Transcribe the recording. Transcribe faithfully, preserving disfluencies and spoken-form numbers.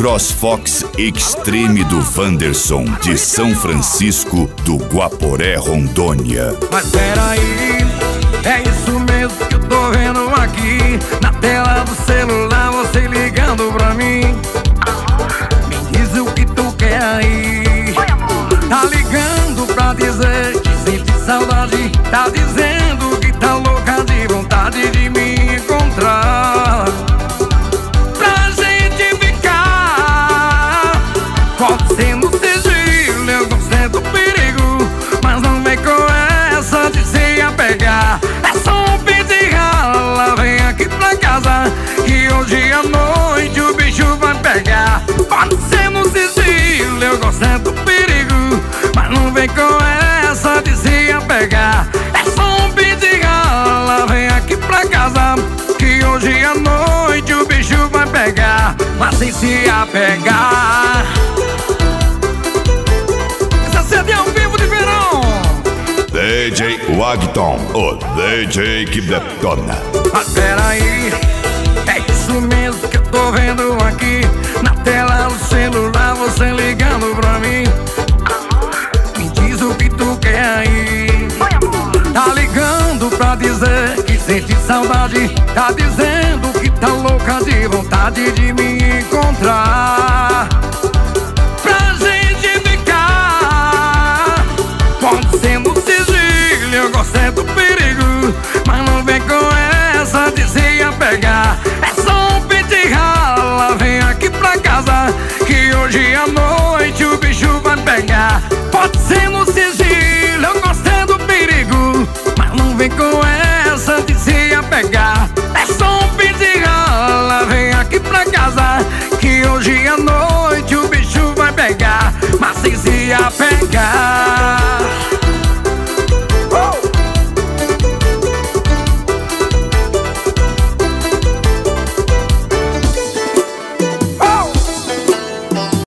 CrossFox Extreme do Wanderson, de São Francisco do Guaporé, Rondônia. Mas peraí, é isso mesmo que eu tô vendo aqui na tela do celular, você ligando pra mim. Me diz o que tu quer aí. Tá ligando pra dizer que sente saudade, tá dizendo que tá louca de vontade de me encontrar. Pra gente ficar, pode ser no sigilo, eu não sinto perigo, mas não vem com essa de se apegar. É só um pedir rala, vem aqui pra casa, que hoje à noite o bicho vai pegar. Pode ser no sigilo, eu não sinto perigo, mas não vem com essa de se apegar. É só um pedir rala, vem aqui pra casa, que hoje à noite o bicho vai pegar, mas sem se apegar. Essa C D ao vivo de verão. D J Wagton, o D J que detona. Mas peraí, é isso mesmo que eu tô vendo aqui na tela do celular, você ligando pra mim. Me diz o que tu quer aí. Tá ligando pra dizer que sente saudade, tá dizendo que tá louca de vontade de me encontrar. Pra gente ficar, pode ser no sigilo, eu gosto do perigo, mas não vem com essa de se apegar. É só um pedir rala, vem aqui pra casa, que hoje à noite